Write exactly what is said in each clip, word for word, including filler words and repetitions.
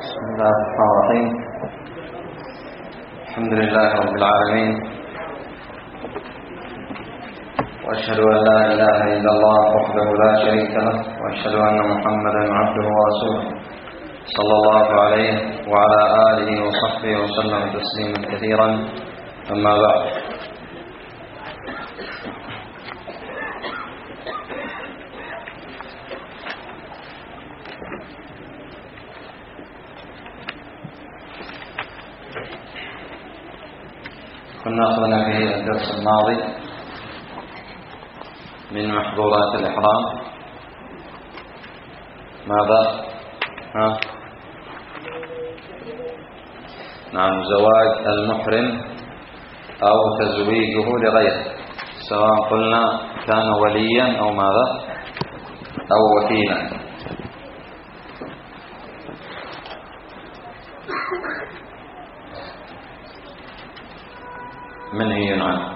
بسم الله الرحمن الرحيم. الحمد لله رب العالمين، وأشهد أن لا إله إلا الله وحده لا شريك له، وأشهد أن محمدا عبده ورسوله صلى الله عليه وعلى آله وصحبه وسلم تسليما كثيرا. أما بعد، كنا أخذنا في الدرس الماضي من محظورات الإحرام ماذا؟ ها؟ نعم، زواج المحرم أو تزويجه لغيره، سواء قلنا كان وليا أو ماذا أو وكيلا. منهي عنه.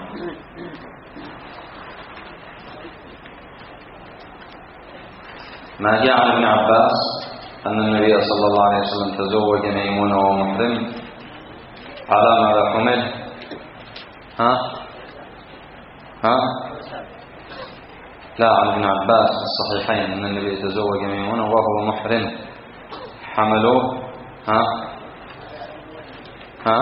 ما جاء عن ابن عباس أن النبي صلى الله عليه وسلم تزوج ميمونة وهو محرم على ماذا حمل؟ ها؟ ها؟ لا، عن ابن عباس الصحيحين أن النبي تزوج ميمونة وهو محرم، حملوه ها؟ ها؟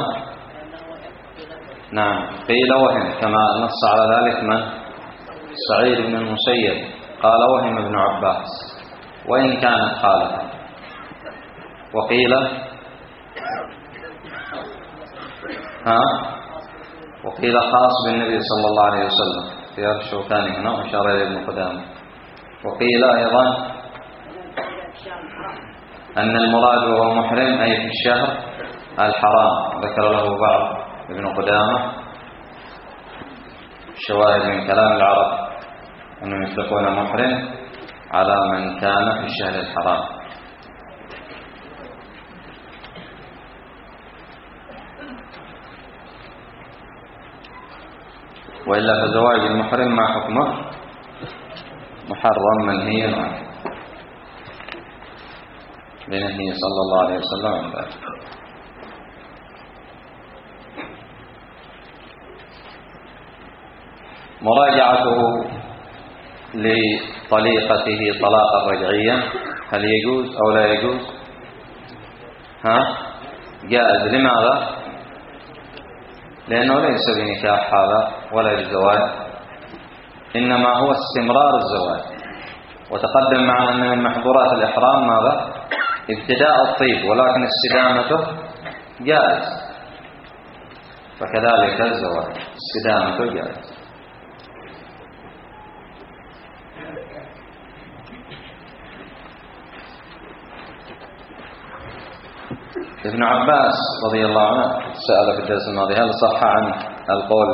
نعم، قيل وهم، كما نص على ذلك من؟ سعيد بن المسيب، قال وهم ابن عباس وإن كانت خالفة. وقيل ها وقيل خاص بالنبي صلى الله عليه وسلم، في الشوكاني هنا وأشار إليه ابن قدامة. وقيل أيضا أن المراد وهو محرم أي في الشهر الحرام، ذكر له بعض ابن قدامة شواهد من كلام العرب أنهم يطلقون محرم على من كان في الشهر الحرام. وإلا فزواج المحرم ما حكمه؟ محرم منهي عنه لنهي صلى الله عليه وسلم عن ذلك. مراجعته لطليقته طلاقا رجعيا، هل يجوز أو لا يجوز؟ ها؟ جائز. لماذا؟ لأنه ليس بنكاح هذا ولا بزواج، إنما هو استمرار الزواج. وتقدم معنا أن من محظورات الإحرام ماذا؟ ابتداء الطيب، ولكن استدامته جائز، فكذلك الزواج استدامته جائز. ابن عباس رضي الله عنه سأل في الدرس الماضي هل صح عنه القول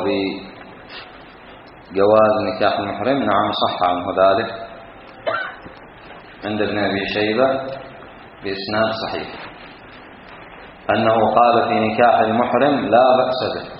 بجواز نكاح المحرم؟ نعم، صح عنه ذلك عند ابن أبي شيبة بإسناد صحيح أنه قال في نكاح المحرم لا بأس به.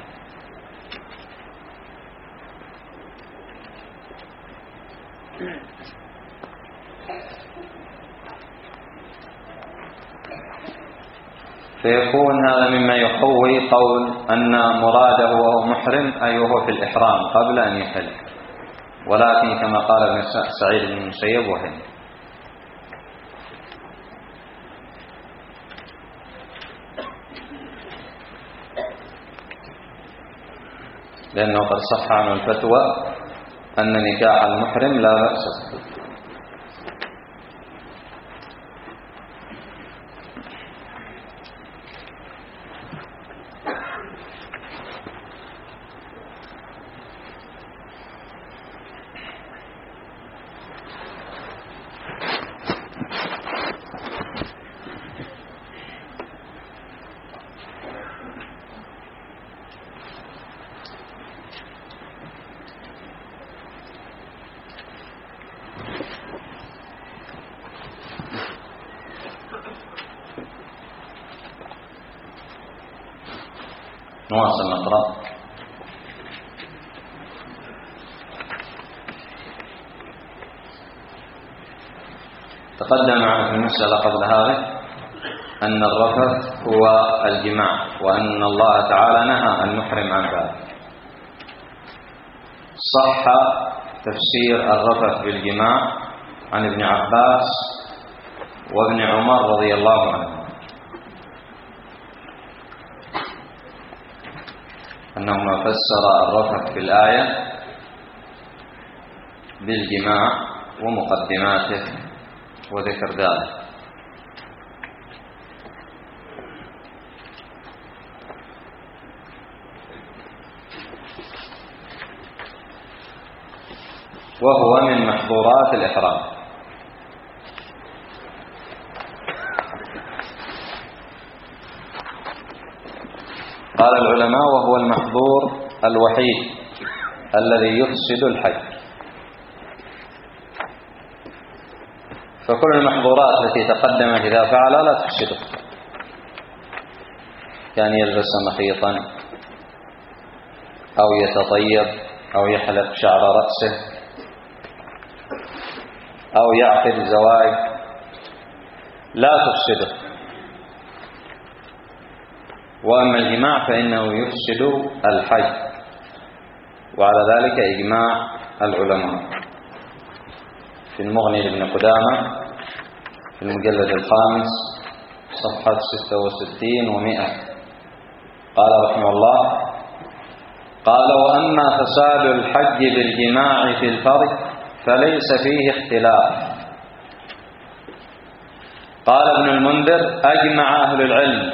فيكون هذا مما يقوي قول أن مراده وهو محرم أي وهو في الإحرام قبل أن يحل، ولكن كما قال ابن سعيد بن المسيب وهم. لأنه قد صح عنه الفتوى أن نكاح المحرم لا بأس به. نواصل نقرأ. تقدم معنا في المسألة قبل هذه أن الرفث هو الجماع، وأن الله تعالى نهى أن نحرم عن ذلك. صح تفسير الرفث بالجماع عن ابن عباس وابن عمر رضي الله عنهم أنهما فسر الرفث في الآية بالجماع ومقدماته وذكر ذلك. وهو من محظورات الإحرام. قال العلماء: وهو المحظور الوحيد الذي يفسد الحج. فكل المحظورات التي تقدمت إذا فعل لا تفسده، كان يلبس مخيطا أو يتطيب أو يحلق شعر رأسه أو يعقد زواج لا تفسده. وأما الجماع فإنه يفسد الحج، وعلى ذلك إجماع العلماء. في المغني لابن قدامة في المجلد الخامس صفحة ستة وستين ومئة قال رحمه الله: قال: وأما فساد الحج بالجماع في الفرج فليس فيه اختلاف. قال ابن المنذر: أجمع أهل العلم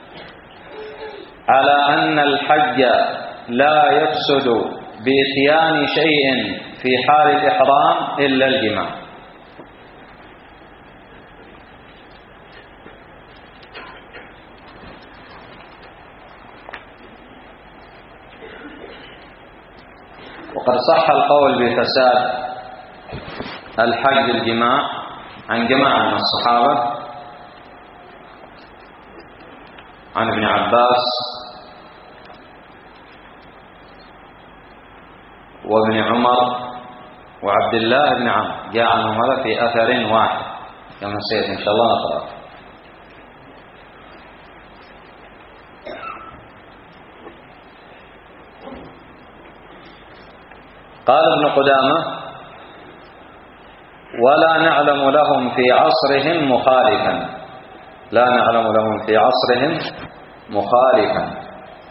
على أن الحج لا يفسد بإتيان شيء في حال الإحرام إلا الجماع. وقد صح القول بفساد الحج الجماع عن جماعة من الصحابة، عن ابن عباس وابن عمر وعبد الله بن عمرو، جاء عنهم هذا في أثر واحد كما سيأتي إن شاء الله نقرأ. قال ابن قدامة: ولا نعلم لهم في عصرهم مخالفا، لا نعلم لهم في عصرهم مخالفا.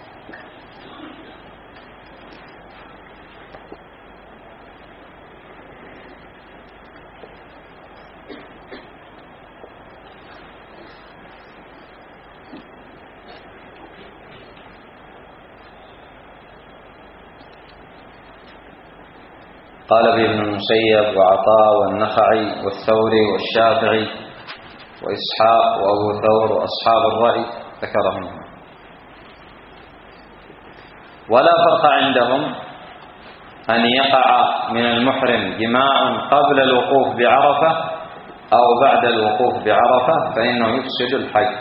قال به ابن المسيب وعطاء والنخعي والثوري والشافعي وإسحاق وأبو ثور وأصحاب الرأي ذكرهم. ولا فرق عندهم أن يقع من المحرم جماع قبل الوقوف بعرفة أو بعد الوقوف بعرفة، فإنه يفسد الحج،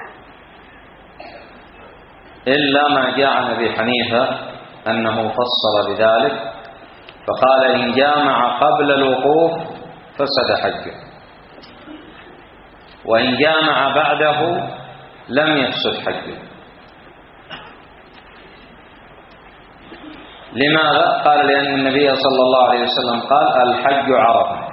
إلا ما جاء عن أبي حنيفة أنه فصل بذلك فقال: إن جامع قبل الوقوف فسد حجه، وإن جامع بعده لم يفسد حجه. لماذا؟ قال: لأن النبي صلى الله عليه وسلم قال: الحج عرفة.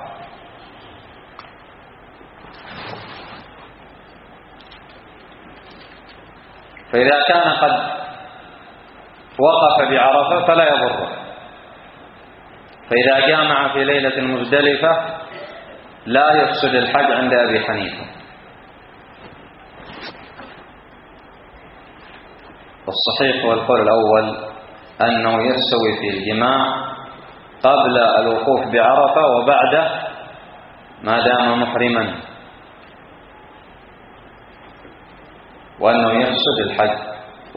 فإذا كان قد وقف بعرفة فلا يضره، فإذا جامع في ليلة مزدلفة لا يفسد الحج عند أبي حنيفة. والصحيح هو القول الأول، أنه يستوي في الجماع قبل الوقوف بعرفة وبعده ما دام محرما، وأنه يفسد الحج.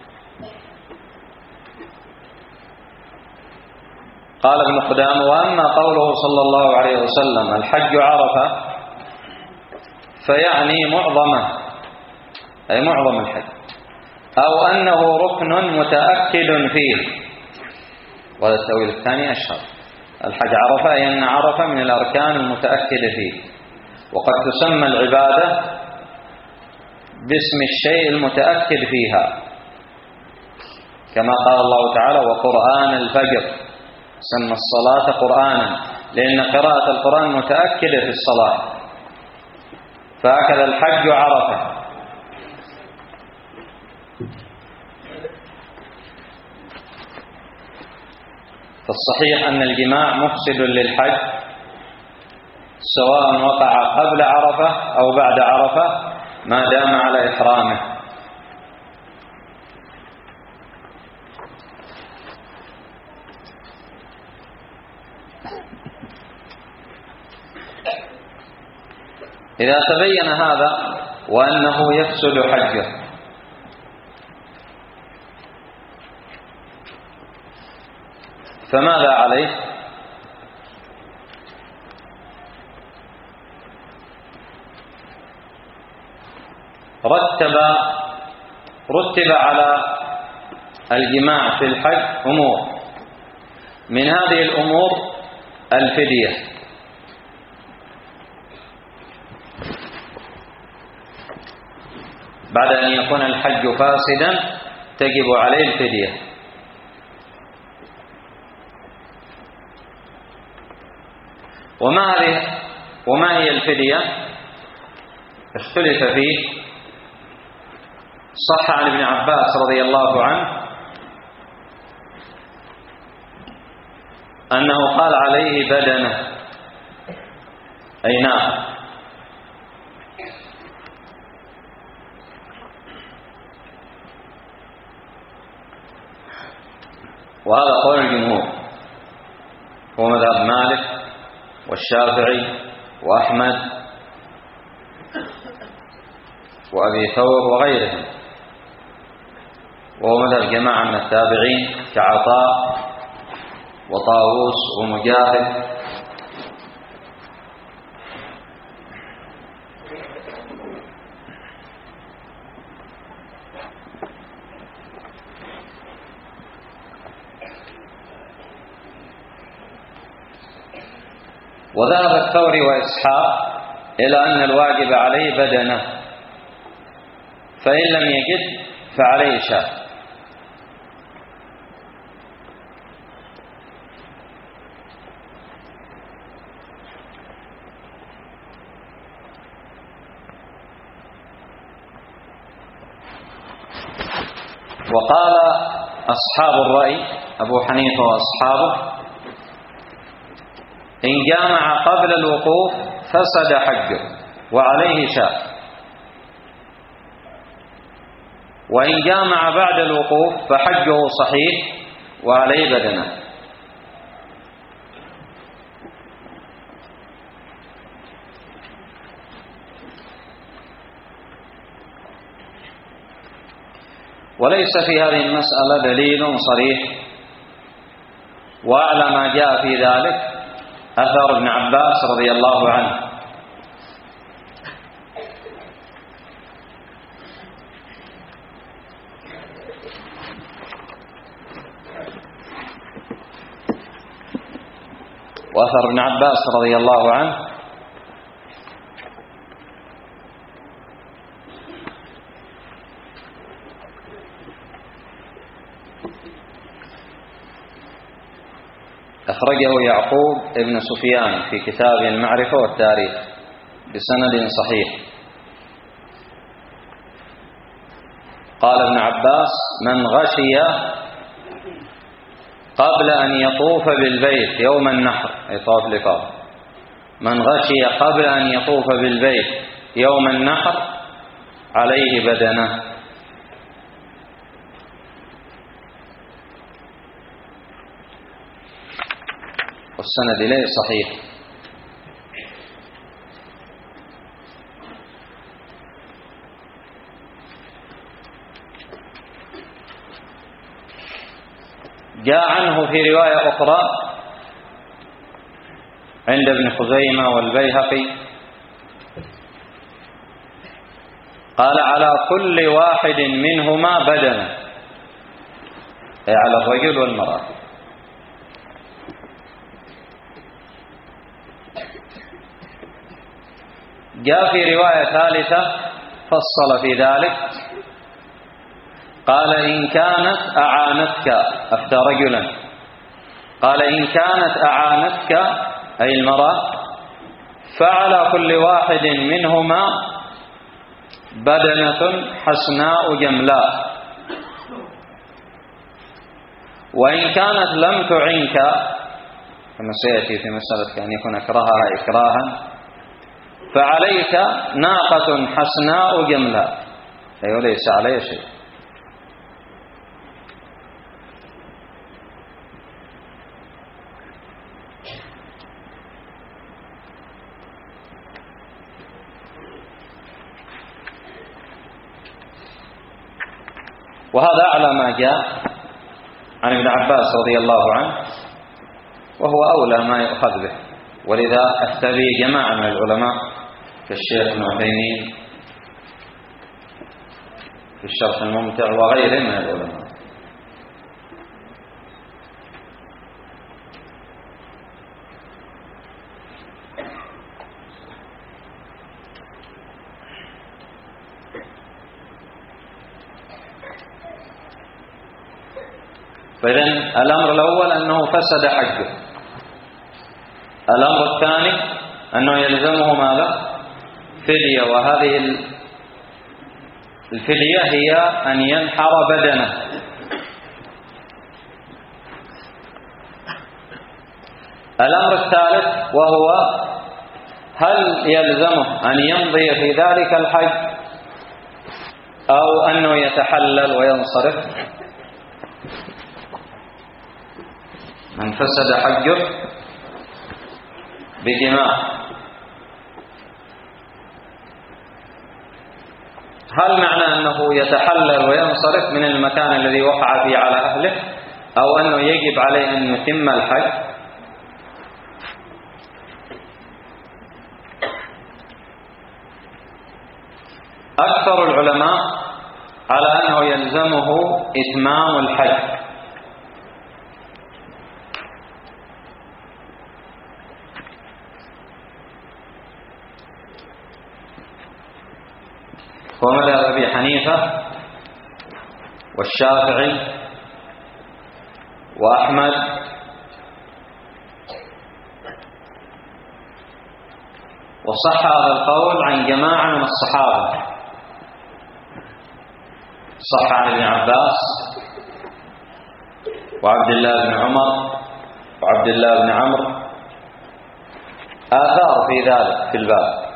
قال ابن قدامة: وأما قوله صلى الله عليه وسلم الحج عرفة فيعني معظمه، أي معظم الحج، أو أنه ركن متأكد فيه. وهذا التأويل الثاني أشهر. الحج عرفة أي أن عرفة من الأركان المتأكدة فيه، وقد تسمى العبادة باسم الشيء المتأكد فيها، كما قال الله تعالى: وقرآن الفجر، سمى الصلاة قرآنا، لأن قراءة القرآن متأكدة في الصلاة. فهكذا الحج عرفة. فالصحيح أن الجماع مفسد للحج، سواء وقع قبل عرفة أو بعد عرفة، ما دام على إحرامه. إذا تبين هذا وأنه يفسد حجه، فماذا عليه؟ رتب رتب على الجماع في الحج أمور، من هذه الأمور الفدية. بعد أن يكون الحج فاسدا تجب عليه الفدية. وما هذه وما هي الفدية؟ اختلف فيه. صح عن ابن عباس رضي الله عنه أنه قال عليه بدنة، أي نعم. وهذا قول الجمهور، هو مذهب مالك والشافعي وأحمد وأبي ثور وغيرهم، وهو مذهب جماعة من التابعين كعطاء وطاووس ومجاهد. وذهب الثوري وإسحاق إلى أن الواجب عليه بدنة، فإن لم يجد فعليه شاة. وقال أصحاب الرأي أبو حنيفة وأصحابه: إن جامع قبل الوقوف فسد حجه وعليه شاة، وإن جامع بعد الوقوف فحجه صحيح وعليه بدنة. وليس في هذه المسألة دليل صريح، وأعلى ما جاء في ذلك أثر ابن عباس رضي الله عنه. وأثر ابن عباس رضي الله عنه أخرجه يعقوب ابن سفيان في كتاب المعرفة والتاريخ بسند صحيح. قال ابن عباس: من غشي قبل أن يطوف بالبيت يوم النحر، أي طواف الإفاضة، من غشي قبل أن يطوف بالبيت يوم النحر عليه بدنة. والسند إليه صحيح. جاء عنه في رواية أخرى عند ابن خزيمة والبيهقي قال: على كل واحد منهما بدنة، أي على الرجل والمرأة. جاء في رواية ثالثة فصل في ذلك قال إن كانت أعانتك، أفتى رجلا، قال إن كانت أعانتك أي المرأة فعلى كل واحد منهما بدنة حسناء جملاء، وإن كانت لم تعنك كما سيأتي في مسألة كأن يكون أكرهها إكراها فعليك ناقة حسناء جملاء، أي وليس عليه شيء. وهذا أعلى ما جاء عن ابن عباس رضي الله عنه، وهو أولى ما يؤخذ به، ولذا أفتى به جماعة من العلماء كالشيخ ابن عثيمين في الشرح الممتع وغيره من العلماء. فإذن الأمر الأول أنه فسد حقه. الأمر الثاني أنه يلزمه ماذا؟ فدية، وهذه الفدية هي أن ينحر بدنه. الأمر الثالث وهو هل يلزمه أن يمضي في ذلك الحج أو أنه يتحلل وينصرف؟ من فسد حجه بجماع، هل معنى أنه يتحلل وينصرف من المكان الذي وقع فيه على أهله، أو أنه يجب عليه أن يتم الحج؟ أكثر العلماء على أنه يلزمه إتمام الحج، ومذهب أبي حنيفة والشافعي وأحمد وصح هذا القول عن جماعة من الصحابة. صح عن ابن عباس وعبد الله بن عمر وعبد الله بن عمرو آثار في ذلك في الباب.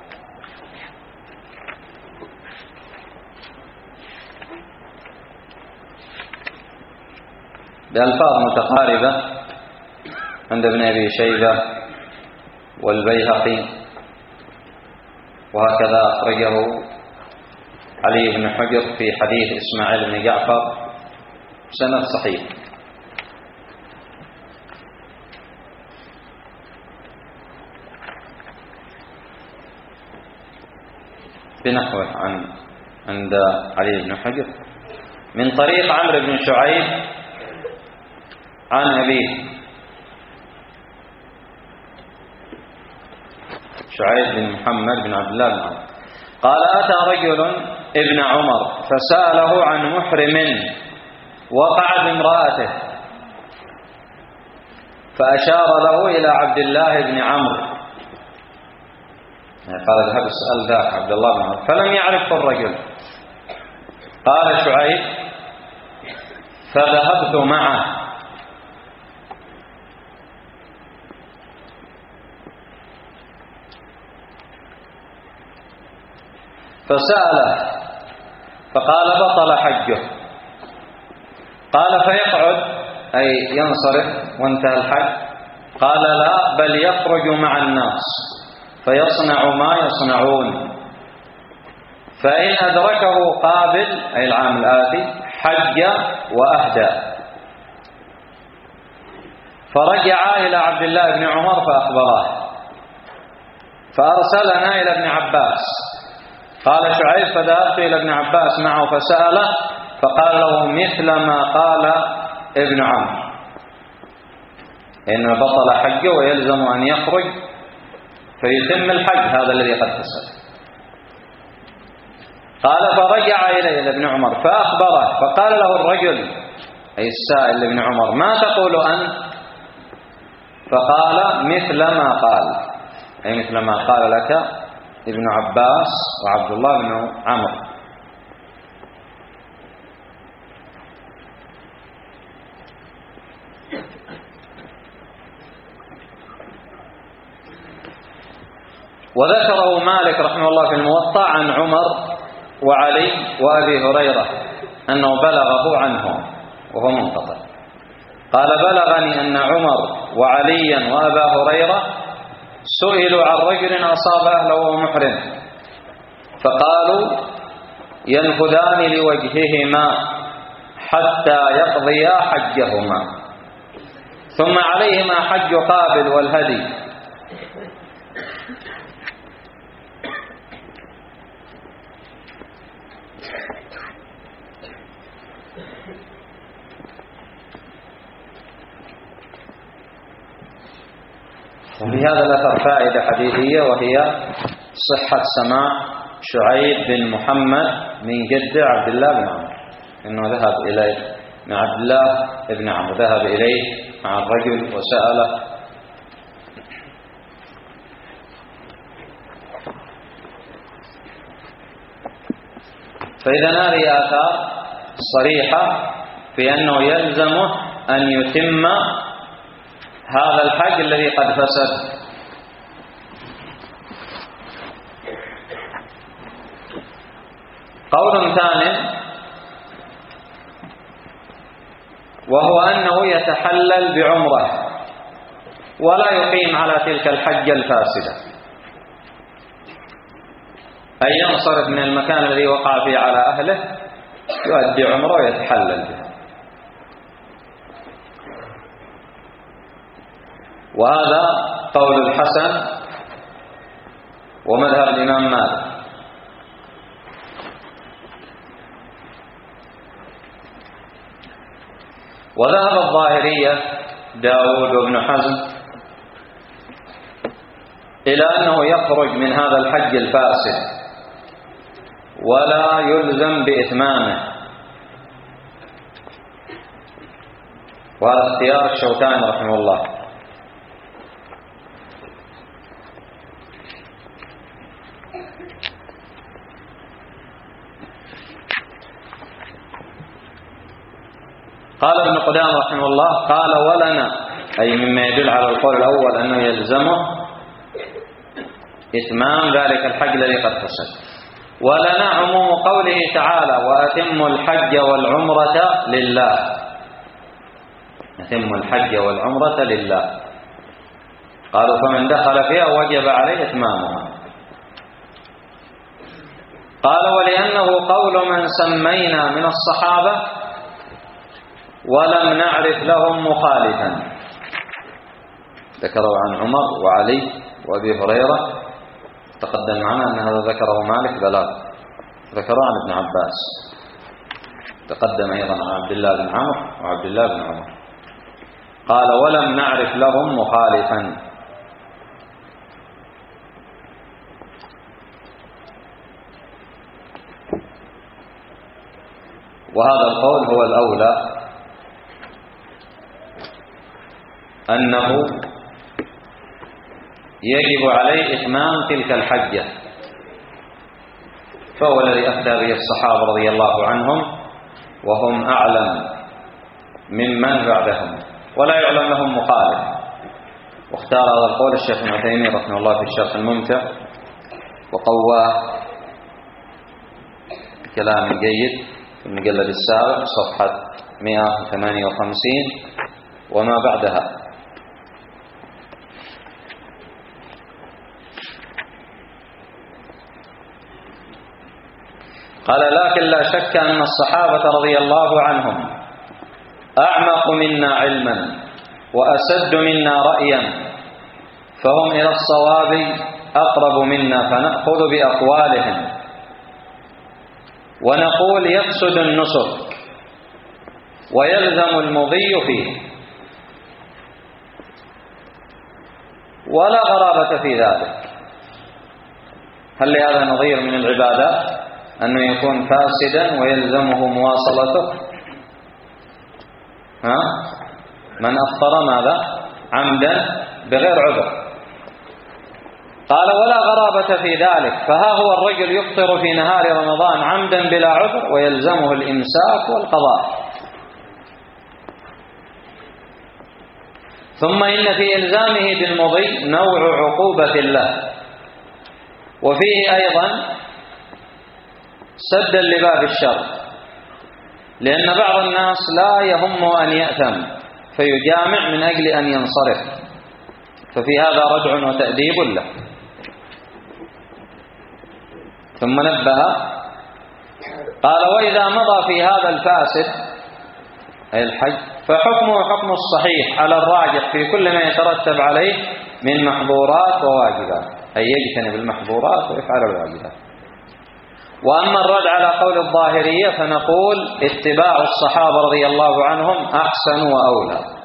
بألفاظ متقاربة عند ابن أبي شيبة والبيهقي، وهكذا أخرجه علي بن حجر في حديث إسماعيل بن جعفر سند صحيح. بنحوه عن عند علي بن حجر من طريق عمرو بن شعيب عن أبيه شعيب بن محمد بن عبد الله بن عمر قال أتى رجل ابن عمر فسأله عن محرم وقع بامرأته، فأشار له إلى عبد الله بن عمرو، قال اذهب اسأل ذاك عبد الله بن عمرو، فلم يعرفه الرجل. قال شعيب فذهبت معه فسأله فقال بطل حجه. قال فيقعد أي ينصرف وانتهى الحج؟ قال لا، بل يخرج مع الناس فيصنع ما يصنعون، فإن أدركه قابل أي العام الآتي حج وأهدى. فرجع إلى عبد الله بن عمر فأخبره، فأرسلنا إلى ابن عباس. قال شعيب فذهبت إلى ابن عباس معه فسأله، فقال له مثل ما قال ابن عمرو، إنه بطل حجه ويلزم أن يخرج فيتم الحج، هذا الذي قد تسأل. قال فرجع إليه ابن عمر فأخبره، فقال له الرجل أي السائل لابن عمر: ما تقول أنت؟ فقال: مثل ما قال، أي مثل ما قال لك ابن عباس وعبد الله بن عمرو. وذكره مالك رحمه الله في الموطأ عن عمر وعلي وأبي هريرة أنه بلغه عنهم وهو منقطع. قال: بلغني أن عمر وعليا وأبا هريرة سئلوا عن رجل أصاب أهله وهو محرم، فقالوا: ينفذان لوجههما حتى يقضيا حجهما، ثم عليهما حج قابل والهدي. وفي هذا الأثر فائدة حديثية، وهي صحة سماع شعيب بن محمد من جد عبد الله بن عمرو، إنه ذهب إليه مع عبد الله بن عمرو، ذهب إليه مع الرجل وسأله. فإذا هذه آثار صريحة في أنه يلزمه أن يتم هذا الحج الذي قد فسد. قول ثاني وهو أنه يتحلل بعمرة ولا يقيم على تلك الحجة الفاسدة، أي ينصرف من المكان الذي وقع فيه على أهله، يؤدي عمره ويتحلل بها. وهذا قول الحسن ومذهب الإمام مالك. وذهب الظاهرية داود وابن حزم إلى أنه يخرج من هذا الحج الفاسد ولا يلزم بإتمامه، وهذا اختيار الشوكاني رحمه الله. قال ابن قدامة رحمه الله: قال: ولنا، أي مما يدل على القول الأول أنه يلزمه إتمام ذلك الحج الذي قد فسد، ولنا عموم قوله تعالى: وأتموا الحج والعمرة لله. أتموا الحج والعمرة لله، قالوا: فمن دخل فيها وجب عليه إتمامها. قال: ولأنه قول من سمينا من الصحابة ولم نعرف لهم مخالفا. ذكروا عن عمر وعلي وأبي هريرة، تقدم معنا أن هذا ذكره مالك بلاغ، ذكره عن ابن عباس، تقدم أيضا عن عبد الله بن عمرو وعبد الله بن عمر. قال: ولم نعرف لهم مخالفا. وهذا القول هو الأولى، أنه يجب عليه إتمام تلك الحجة، فهو الذي أفتى به الصحابة رضي الله عنهم، وهم أعلم ممن بعدهم ولا يعلم لهم مخالف. واختار هذا القول الشيخ ابن عثيمين رحمه الله في الشرح الممتع، وقواه بكلام جيد في المجلد السابع صفحة مئة وثمانية وخمسين وما بعدها. قال: لكن لا شك أن الصحابة رضي الله عنهم أعمق منا علما وأسد منا رأيا، فهم إلى الصواب أقرب منا، فنأخذ بأقوالهم ونقول يفسد النسك ويلزم المضي فيه، ولا غرابة في ذلك. هل لهذا نظير من العبادات؟ أنه يكون فاسدا ويلزمه مواصلته؟ ها؟ من أفطر ماذا؟ عمدا بغير عذر. قال ولا غرابة في ذلك، فها هو الرجل يفطر في نهار رمضان عمدا بلا عذر ويلزمه الإمساك والقضاء. ثم إن في إلزامه بالمضي نوع عقوبة له، وفيه أيضا سدا لباب الشر، لأن بعض الناس لا يهم أن يأثم فيجامع من أجل أن ينصرف، ففي هذا ردع وتأديب له. ثم نبه قال وإذا مضى في هذا الفاسد أي الحج فحكمه حكم الصحيح على الراجح في كل ما يترتب عليه من محظورات وواجبات، أي يجتنب المحظورات ويفعل الواجبات. وأما الرد على قول الظاهرية فنقول اتباع الصحابة رضي الله عنهم أحسن وأولى.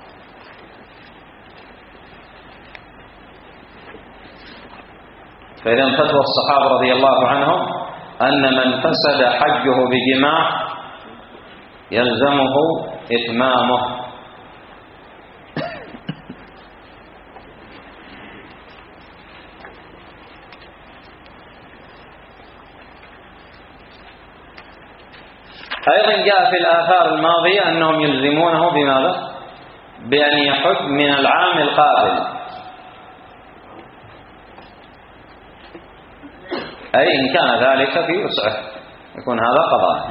فإذا فتوى الصحابة رضي الله عنهم أن من فسد حجه بجماع يلزمه إتمامه. أيضا جاء في الآثار الماضية أنهم يلزمونه بماذا؟ بأن يحج من العام القابل، أي إن كان ذلك في وسعه يكون هذا قضاء.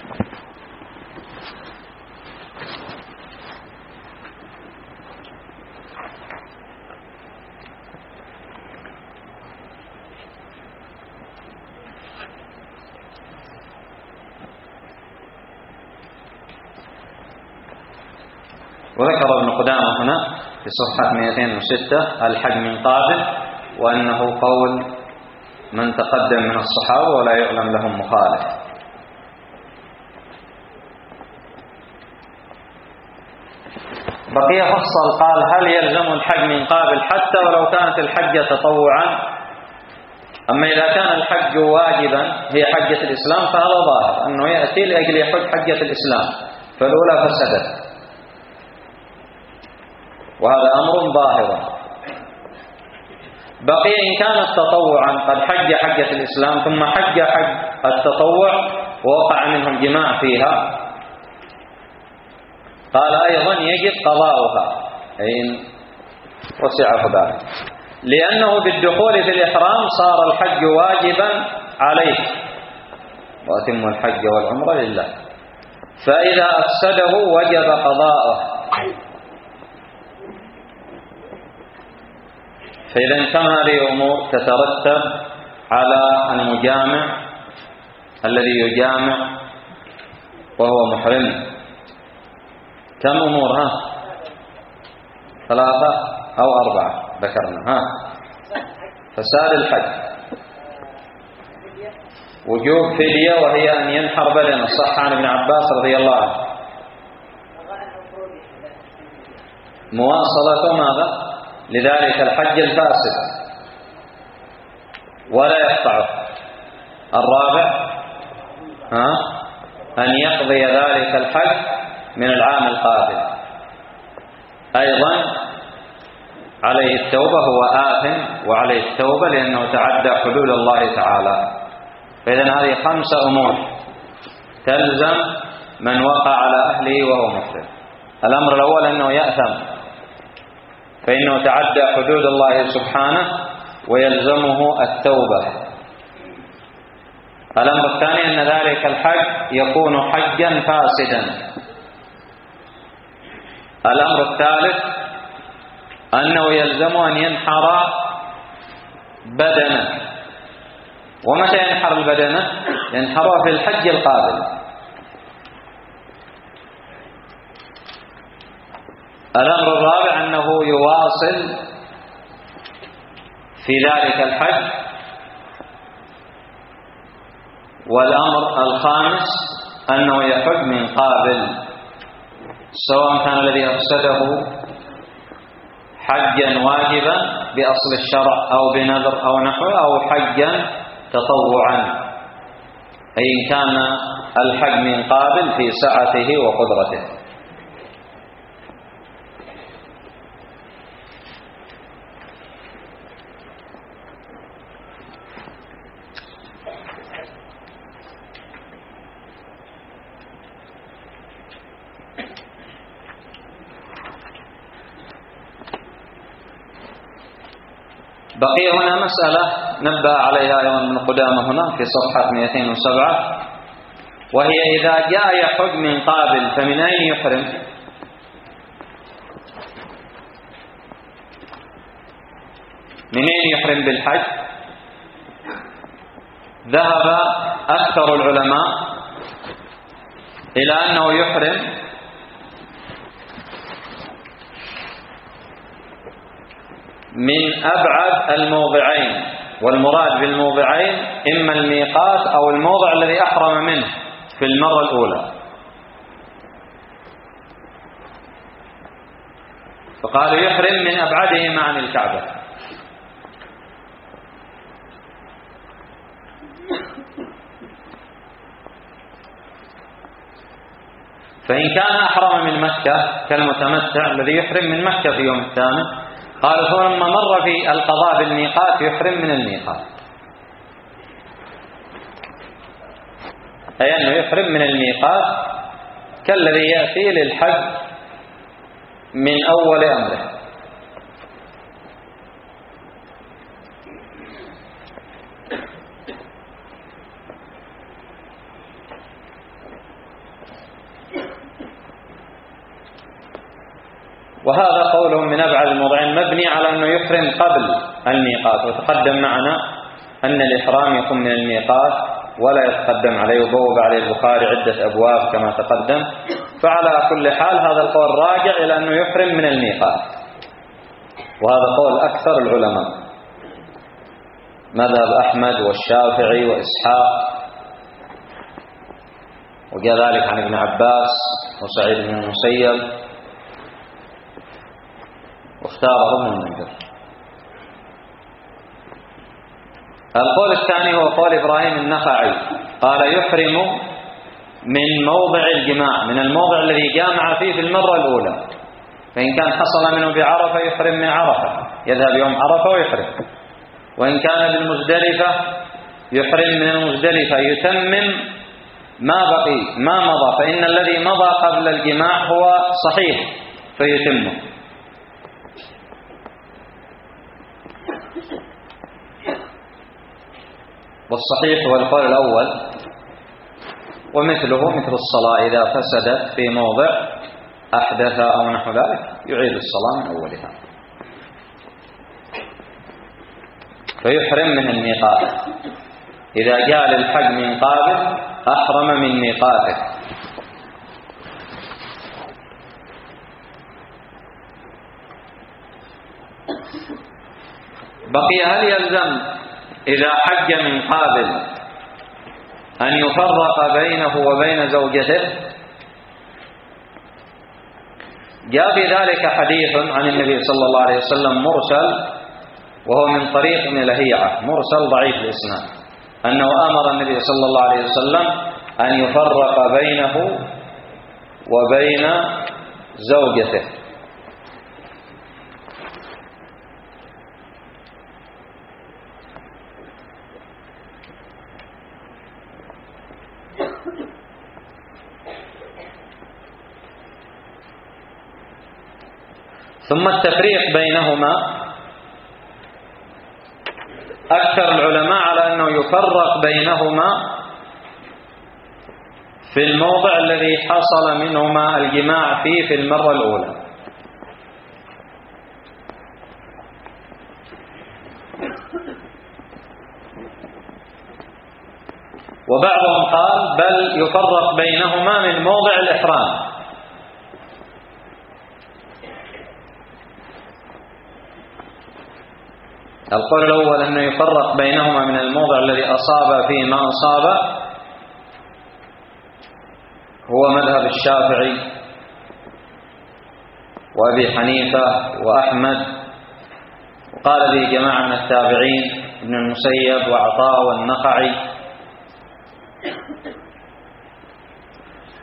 وذكر ابن قدامة هنا في صفحة مئتين وستة الحج من قابل، وأنه قول من تقدم من الصحابة ولا يعلم لهم مخالف. بقي فصل قال هل يلزم الحج من قابل حتى ولو كانت الحجة تطوعا؟ أما إذا كان الحج واجبا هي حجة الإسلام فهذا ظاهر أنه يأتي لأجل يحج حجة الإسلام، فالأولى فسدت، وهذا أمر ظاهر. بقي إن كانت تطوعا قد حج حجة الإسلام ثم حج حج التطوع ووقع منهم جماع فيها، قال أيضا يجب قضاؤها إن وسع ذلك، لأنه بالدخول في الإحرام صار الحج واجبا عليه، وأتم الحج والعمرة لله، فإذا أفسده وجب قضاؤه. فإذا كم هذه أمور تترتب على المجامع الذي يجامع وهو محرم؟ كم أمور؟ ها ثلاثة أو أربعة ذكرنا. ها فساد الحج، وجوب فدية وهي أن ينحر بدنه، صح عن ابن عباس رضي الله عنه. مواصلة ماذا؟ لذلك الحج الفاسد ولا يقطعه. الرابع ها أن يقضي ذلك الحج من العام القادم. أيضا عليه التوبة، هو آثم وعليه التوبة لأنه تعدى حدود الله تعالى. فإذا هذه خمسة أمور تلزم من وقع على أهله وهو محرم. الأمر الأول أنه يأثم فإنه تعدى حدود الله سبحانه ويلزمه التوبة. الأمر الثاني أن ذلك الحج يكون حجا فاسدا. الأمر الثالث أنه يلزم أن ينحر بدنه. ومتى ينحر البدنة؟ ينحرها في الحج القابل. الأمر الرابع أنه يواصل في ذلك الحج. والأمر الخامس أنه يحج من قابل، سواء كان الذي أفسده حجا واجبا بأصل الشرع أو بنذر أو نحوه، أو حجا تطوعا. أي إن كان الحج من قابل في سعته وقدرته. بقي هنا مسألة نبه عليها أيضا ابن قدامة هنا في صفحة مئتين وسبعة، وهي إذا جاء يحج من قابل فمن أين يحرم؟ من أين يحرم بالحج؟ ذهب أكثر العلماء إلى أنه يحرم من أبعد الموضعين، والمراد بالموضعين إما الميقات أو الموضع الذي أحرم منه في المرة الأولى. فقالوا يحرم من أبعدهما عن الكعبة. فإن كان أحرم من مكة كالمتمتع الذي يحرم من مكة في يوم الثامن، قالوا ثم مر في القضاء بالميقات يحرم من الميقات، أي أنه يحرم من الميقات كالذي يأتي للحج من أول أمره. وهذا قولهم من أبعد الموضعين مبني على أنه يحرم قبل الميقات، وتقدم معنا أن الإحرام يكون من الميقات ولا يتقدم عليه، وبوب عليه البخاري عدة أبواب كما تقدم. فعلى كل حال هذا القول راجع إلى أنه يحرم من الميقات، وهذا قول أكثر العلماء، مذهب أحمد والشافعي وإسحاق، وكذلك عن ابن عباس وسعيد بن المسيب، واختاره ابن المنذر. القول الثاني هو قول إبراهيم النخعي، قال يحرم من موضع الجماع، من الموضع الذي جامع فيه في المرة الأولى. فإن كان حصل منه بعرفة يحرم من عرفة، يذهب يوم عرفة ويحرم. وإن كان بالمزدلفة يحرم من المزدلفة، يتمم ما بقي ما مضى، فإن الذي مضى قبل الجماع هو صحيح فيتمه. والصحيح هو القول الأول، ومثله مثل الصلاة إذا فسدت في موضع أحدث أو نحو ذلك يعيد الصلاة من أولها. فيحرم من الميقات، إذا جاء للحج من قابل أحرم من ميقاته. بقي هل يلزم إذا حج من قابل أن يفرق بينه وبين زوجته؟ جاء في ذلك حديث عن النبي صلى الله عليه وسلم مرسل، وهو من طريق ابن لهيعة، مرسل ضعيف الإسناد، أنه أمر النبي صلى الله عليه وسلم أن يفرق بينه وبين زوجته. ثم التفريق بينهما، أكثر العلماء على أنه يفرق بينهما في الموضع الذي حصل منهما الجماع فيه في المرة الأولى. وبعضهم قال بل يفرق بينهما من موضع الإحرام. القول الأول أنه يفرق بينهما من الموضع الذي أصاب فيه ما أصاب، هو مذهب الشافعي وأبي حنيفة وأحمد، وقال به جماعة من التابعين ابن المسيب وعطاء والنخعي.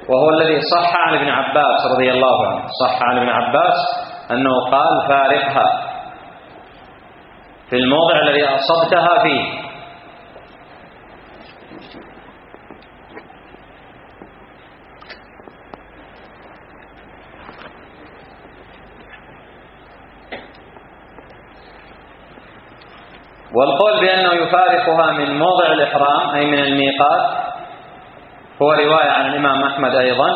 وهو الذي صح عن ابن عباس رضي الله عنه، صح عن ابن عباس أنه قال فارقها في الموضع الذي أصبتها فيه. والقول بأنه يفارقها من موضع الإحرام أي من الميقات هو رواية عن الإمام أحمد أيضا،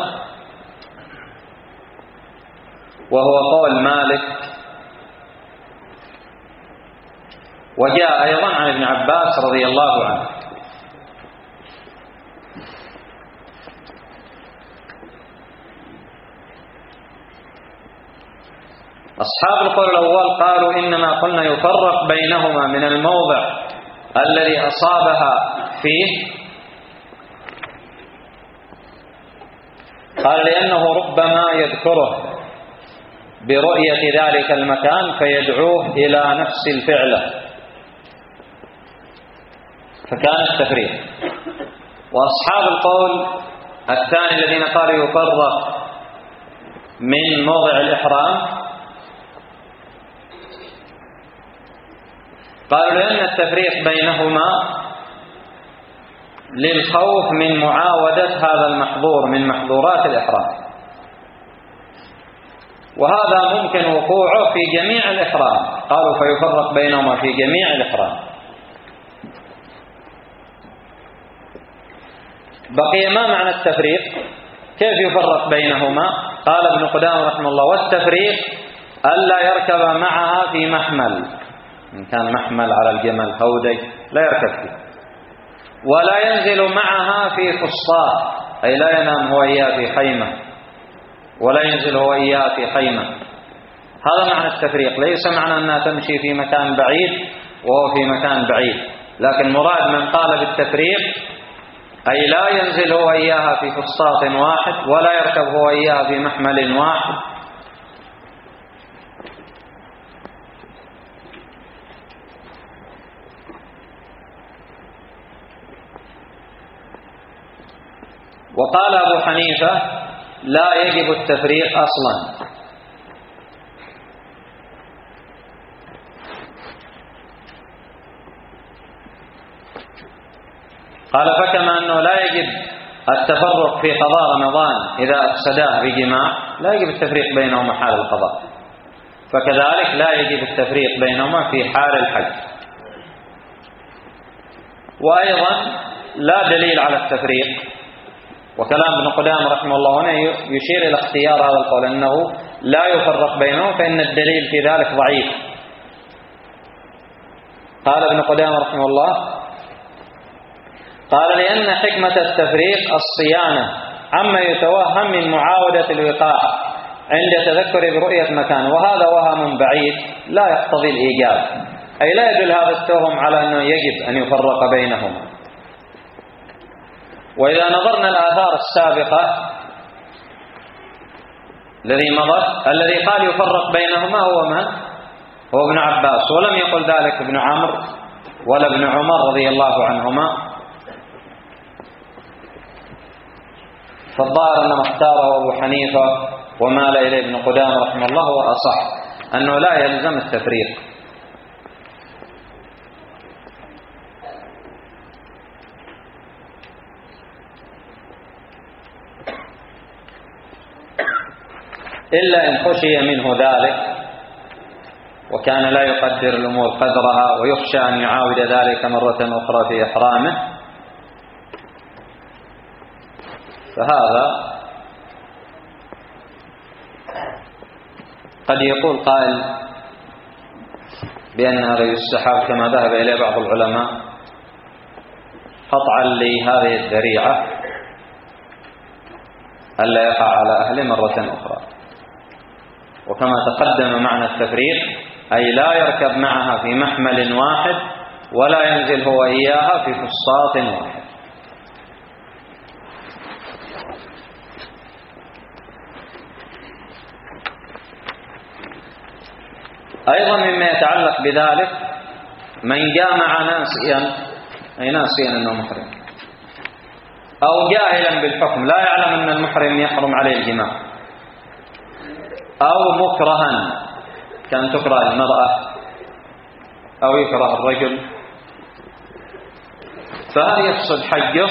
وهو قول مالك، وجاء أيضا عن ابن عباس رضي الله عنه. أصحاب القول الأول قالوا إنما قلنا يفرق بينهما من الموضع الذي أصابها فيه، قال لأنه ربما يذكره برؤية ذلك المكان فيدعوه إلى نفس الفعلة، فكان التفريق. وأصحاب القول الثاني الذين قالوا يفرق من موضع الإحرام قالوا لأن التفريق بينهما للخوف من معاودة هذا المحظور من محظورات الإحرام، وهذا ممكن وقوعه في جميع الإحرام، قالوا فيفرق بينهما في جميع الإحرام. بقي ما معنى التفريق؟ كيف يفرق بينهما؟ قال ابن قدامة رحمه الله: والتفريق ألا يركب معها في محمل، إن كان محمل على الجمل هودي لا يركب فيه، ولا ينزل معها في فسطاط أي لا ينام هو إياه في خيمة، ولا ينزل هو إياه في خيمة. هذا معنى التفريق، ليس معنى أنها تمشي في مكان بعيد وهو في مكان بعيد، لكن مراد من قال بالتفريق أي لا ينزل هو إياها في فسطاط واحد، ولا يركب هو إياها في محمل واحد. وقال أبو حنيفة: لا يجب التفريق أصلا. قال: فكما أنه لا يجب التفرق في قضاء رمضان إذا أفسداه بجماع لا يجب التفريق بينهما حال القضاء، فكذلك لا يجب التفريق بينهما في حال الحج. وأيضا لا دليل على التفريق، وكلام ابن قدامة رحمه الله هنا يشير إلى اختيار هذا القول أنه لا يفرق بينهم، فإن الدليل في ذلك ضعيف. قال ابن قدامة رحمه الله: قال: لأن حكمة التفريق الصيانة عما يتوهم من معاودة الوقاع عند تذكر برؤية مكان، وهذا وهم بعيد لا يقتضي الإيجاب، أي لا يدل هذا التوهم على أنه يجب أن يفرق بينهما. وإذا نظرنا الآثار السابقة الذي مضت الذي قال يفرق بينهما هو من؟ هو ابن عباس، ولم يقل ذلك ابن عمرو ولا ابن عمر رضي الله عنهما. فالظاهر أن ما اختاره أبو حنيفة ومال إليه ابن قدامة رحمه الله هو أصح، أنه لا يلزم التفريق. إلا إن خشي منه ذلك وكان لا يقدر الأمور قدرها ويخشى أن يعاود ذلك مرة أخرى في إحرامه، فهذا قد يقول قائل بأن هذا يستحب كما ذهب إليه بعض العلماء قطعا لهذه الذريعة ألا يقع على أهله مرة أخرى. وكما تقدم معنى التفريق أي لا يركب معها في محمل واحد ولا ينزل هو إياها في فسطاط واحد. أيضا مما يتعلق بذلك من جامع ناسيا أي ناسيا أنه محرم، أو جاهلا بالحكم لا يعلم أن المحرم يحرم عليه الجماع، أو مكرها كان تكره المرأة أو يكره الرجل، فهل يفسد حجه؟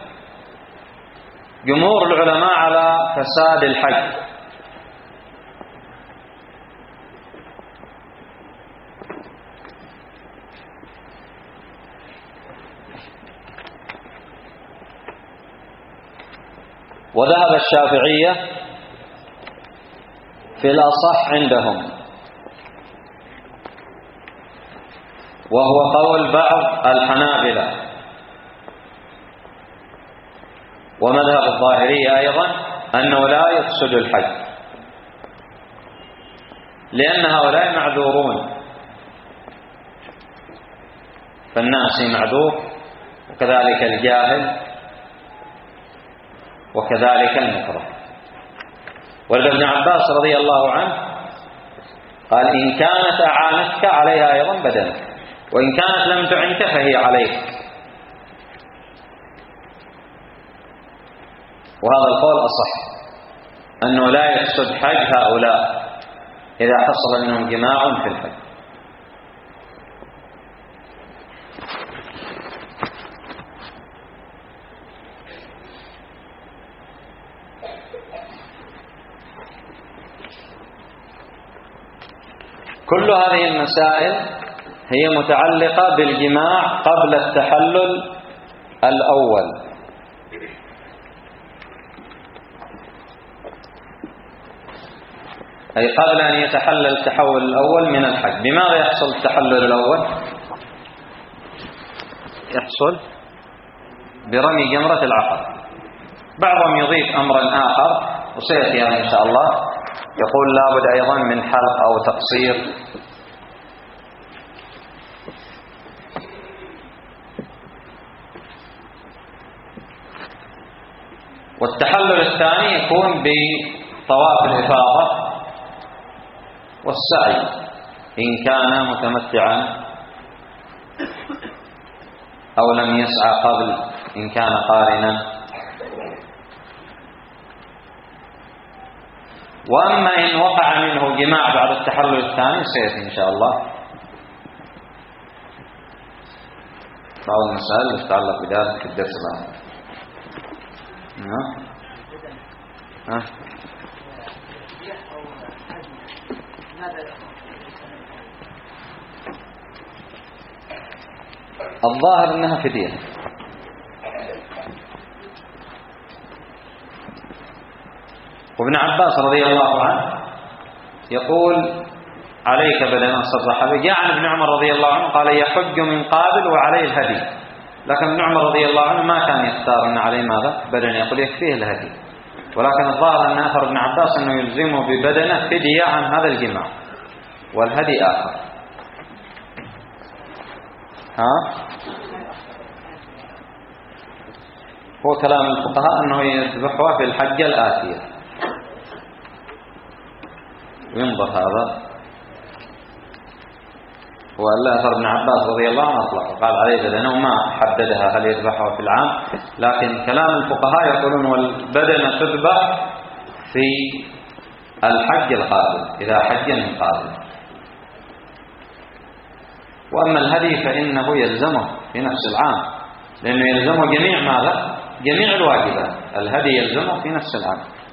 جمهور العلماء على فساد الحج، وذهب الشافعية في الأصح عندهم، وهو قول بعض الحنابلة، ومذهب الظاهرية أيضا أنه لا يفسد الحج، لأن هؤلاء معذورون، فالناسي معذور، وكذلك الجاهل، وكذلك المكره. ولد ابن عباس رضي الله عنه قال: إن كانت أعانتك عليها أيضا بدنك، وإن كانت لم تعنك فهي عليك. وهذا القول أصح، أنه لا يفسد حج هؤلاء إذا حصل منهم جماع في الحج. كل هذه المسائل هي متعلقة بالجماع قبل التحلل الأول. أي قبل أن يتحلل التحول الأول من الحج. بماذا يحصل التحلل الأول؟ يحصل برمي جمرة العقبة. بعضهم يضيف أمرا آخر وسيأتي إن شاء الله، يقول لابد أيضا من حلق أو تقصير. والتحلل الثاني يكون بطواف الإفاضة والسعي إن كان متمتعا، أو لم يسعى قبل إن كان قارنا. وأما إن وقع منه جماع بعد التحلل الثاني سيأتي إن شاء الله بعض المسائل التي تتعلق بذلك في الدرس الآن. ها ها الظاهر أنها فدية، وابن عباس رضي الله عنه يقول: عليك بدنا صرح به. جاء عن ابن عمر رضي الله عنه قال: يحج من قابل وعليه الهدي. لكن ابن عمر رضي الله عنه ما كان يختار أن عليه ماذا؟ بدن، يقول يكفيه الهدي. ولكن الظاهر أن أثر ابن عباس أنه يلزمه ببدنه فدية عن هذا الجماع، والهدي آخر. ها هو كلام الفقهاء أنه يذبحها في الحجة الآتية، وينظر هذا. وألا أثر ابن عباس رضي الله عنه أطلق قال عليه بدنه وما حددها هل يذبحها في العام، لكن كلام الفقهاء يقولون والبدنة تذبح في الحج القادم إذا حج من قادم. وأما الهدي فإنه يلزمه في نفس العام، لأنه يلزمه جميع ماذا؟ جميع الواجبات. الهدي يلزمه في نفس العام.